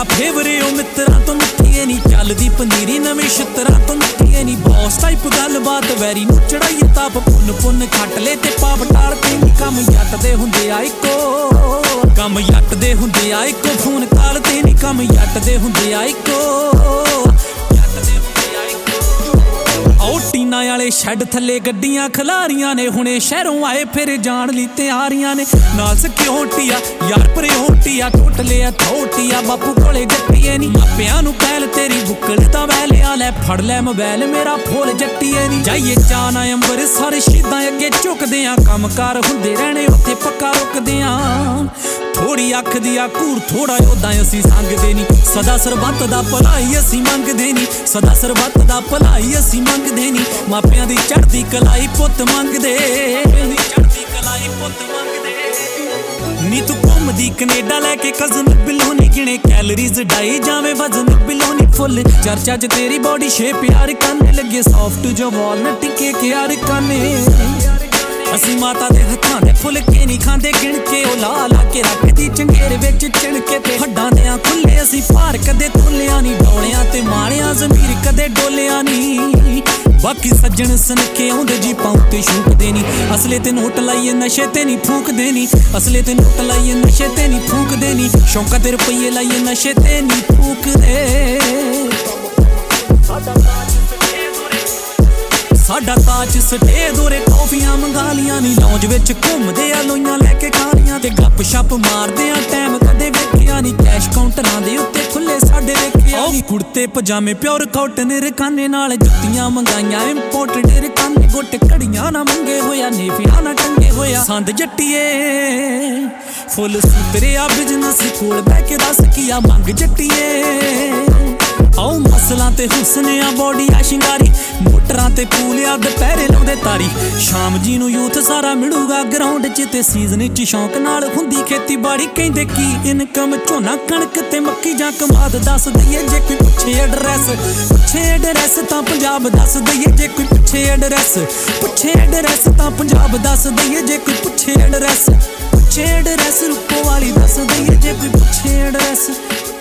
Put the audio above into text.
मेरा फेवरे ओ मित्रा तो मिट्ठिए नी चलदी पनीरी नवीं छित्तरा तो मिट्ठिए नी बॉस टाइप गलबात वैरी नूं चढ़ाई ताप पुन पुन खट ले ते पाप टाल पैंदी कम जट दे हुंदे आ इक्को कम जट दे हुंदे आ इक्को फोन काल ते नी कम जट दे हुंदे आ इक्को टीना वाले शैड थले गड्डियां खलारियां ने हुणे शहरों आए फिर जान ली तैयारियां ने नाल सिक्योरिटी आ यार प्रियोरिटी आ टोटले अथॉरिटी आ बापू कोले जट्टिए नी मापियां नूं पैल तेरी बुक्कल दा वैल आ लै फड़ लै मोबाइल मेरा फुल जट्टिए नी जाइए जाना अंबर सारे शहीदां अगे झुकदे आ कमकार हुंदे रहणे उत्थे पक्का रुकदे आ थोड़ी अख दी आ घूर थोड़ा योद्धा असीं संगदे नी सदा सरबत दा भलाई असीं मंगदे नी सदा सरबत दा भलाई असीं मंगदे नी मापियां दी चढ़दी कलाई पुੱਤ मंगदे चढ़दी कलाई पुੱਤ मंगदे नी तू घुमदी कनेडा लैके कजन बिलोनी गिणे कैलरीज डाई जावे वजन बिलोनी फुल चर्चा च तेरी बॉडी शेप यार करने लगे सॉफ्ट जो वॉलनट केक यार करने असी माता दे हत्थां दे फुलके नहीं खांदे गिण के ओ ला ला के रखदी चंगेरे विच चिणके ते हड्डां दे खुले असी भार कदे तोलिया नहीं डोलियां ते माणियां जमीर कदे डोलिया नहीं बाकी सज्जन सनके आउंदे जी पाउं ते शूकदे नी असले ते नोट लाइए नशे ते नहीं फूकदे नी असले ते नोट लाइए नशे ते नहीं फूकदे नी शौका ते रुपये लाइए नशे ते नहीं फूकदे साडा ताज सटे दोरे कॉफियां मंगा लियां नी लौंज विच घुमदे आ लोइयां लैके खा लियां ते गप शप मारदे आ टाइम कदे वेखिया नी कैश काउंटरां दे उत्ते खुले साडे वेखिया नी कुर्ते पजामे प्योर कॉटन रकाने नाल जुत्तियां मंगाइयां इंपोर्टेड रकाने गुट घड़ियां ना मंगे होया नेफिया ना टंगे होया संद जट्टिए फुल सूतरे आ बिजनेस कोल बैठ के दस किया मंग जट्टिए आओ मसलां ते हुस्ने आ बॉडी आ शिंगारी मोटरां ते पूलिया दुपहरे लाउंदे तारी शाम जी नूं यूथ सारा मिलूगा ग्राउंड च ते सीजन च शौक नाल हुंदी खेतीबाड़ी कहंदे की इनकम झोना कणक ते मक्की जां कमाद दस दईए जे कोई पुछे एड्रैस तां पंजाब दस दईए जे कोई पुछे एड्रैस तां पंजाब दस दईए जे कोई पुछे एड्रैस रूपो वाली दस दईए जे कोई पुछे एड्रैस